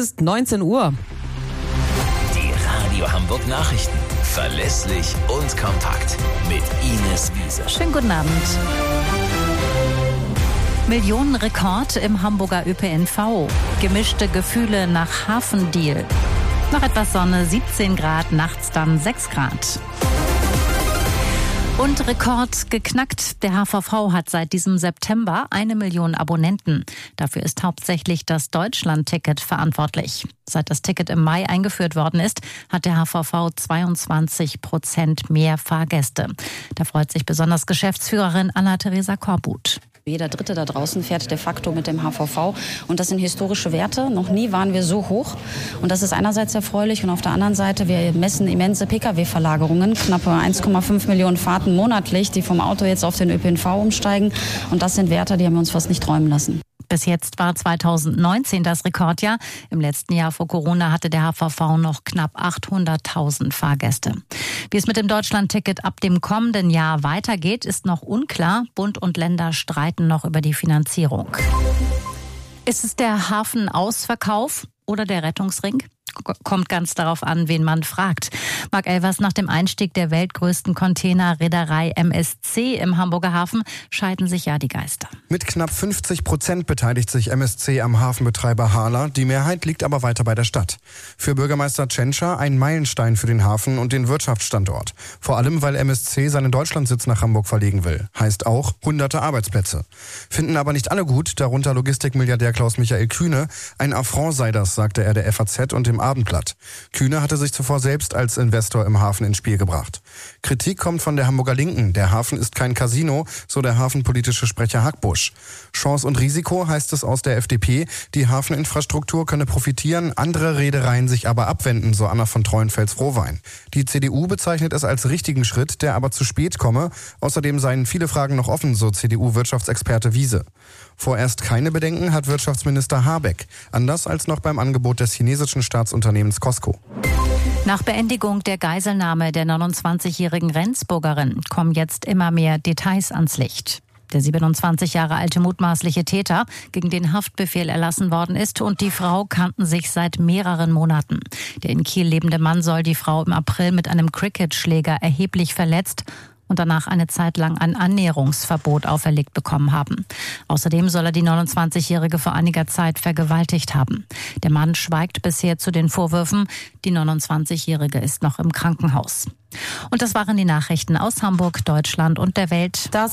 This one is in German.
ist 19 Uhr. Die Radio Hamburg Nachrichten. Verlässlich und kompakt. Mit Ines Wiese. Schönen guten Abend. Millionenrekord im Hamburger ÖPNV. Gemischte Gefühle nach Hafendeal. Noch etwas Sonne, 17 Grad, nachts dann 6 Grad. Und Rekord geknackt. Der HVV hat seit diesem September 1 Million Abonnenten. Dafür ist hauptsächlich das Deutschland-Ticket verantwortlich. Seit das Ticket im Mai eingeführt worden ist, hat der HVV 22% mehr Fahrgäste. Da freut sich besonders Geschäftsführerin Anna-Theresa Korbut. Jeder Dritte da draußen fährt de facto mit dem HVV und das sind historische Werte. Noch nie waren wir so hoch und das ist einerseits erfreulich und auf der anderen Seite, wir messen immense Pkw-Verlagerungen, knappe 1,5 Millionen Fahrten monatlich, die vom Auto jetzt auf den ÖPNV umsteigen und das sind Werte, die haben wir uns fast nicht träumen lassen. Bis jetzt war 2019 das Rekordjahr. Im letzten Jahr vor Corona hatte der HVV noch knapp 800.000 Fahrgäste. Wie es mit dem Deutschland-Ticket ab dem kommenden Jahr weitergeht, ist noch unklar. Bund und Länder streiten noch über die Finanzierung. Ist es der Hafenausverkauf oder der Rettungsring? Kommt ganz darauf an, wen man fragt. Marc Elvers, nach dem Einstieg der weltgrößten Containerreederei MSC im Hamburger Hafen scheiden sich ja die Geister. Mit knapp 50% beteiligt sich MSC am Hafenbetreiber Hala. Die Mehrheit liegt aber weiter bei der Stadt. Für Bürgermeister Tschentscher ein Meilenstein für den Hafen und den Wirtschaftsstandort. Vor allem, weil MSC seinen Deutschlandsitz nach Hamburg verlegen will. Heißt auch hunderte Arbeitsplätze. Finden aber nicht alle gut, darunter Logistikmilliardär Klaus-Michael Kühne. Ein Affront sei das, sagte er der FAZ und dem Abendblatt. Kühne hatte sich zuvor selbst als Investor im Hafen ins Spiel gebracht. Kritik kommt von der Hamburger Linken. Der Hafen ist kein Casino, so der hafenpolitische Sprecher Hackbusch. Chance und Risiko heißt es aus der FDP. Die Hafeninfrastruktur könne profitieren, andere Reedereien sich aber abwenden, so Anna von Treuenfels-Rohwein. Die CDU bezeichnet es als richtigen Schritt, der aber zu spät komme. Außerdem seien viele Fragen noch offen, so CDU-Wirtschaftsexperte Wiese. Vorerst keine Bedenken hat Wirtschaftsminister Habeck, anders als noch beim Angebot des chinesischen Staatsunternehmens COSCO. Nach Beendigung der Geiselnahme der 29-jährigen Rendsburgerin kommen jetzt immer mehr Details ans Licht. Der 27 Jahre alte mutmaßliche Täter, gegen den Haftbefehl erlassen worden ist, und die Frau kannten sich seit mehreren Monaten. Der in Kiel lebende Mann soll die Frau im April mit einem Cricketschläger erheblich verletzt und danach eine Zeit lang ein Annäherungsverbot auferlegt bekommen haben. Außerdem soll er die 29-Jährige vor einiger Zeit vergewaltigt haben. Der Mann schweigt bisher zu den Vorwürfen. Die 29-Jährige ist noch im Krankenhaus. Und das waren die Nachrichten aus Hamburg, Deutschland und der Welt.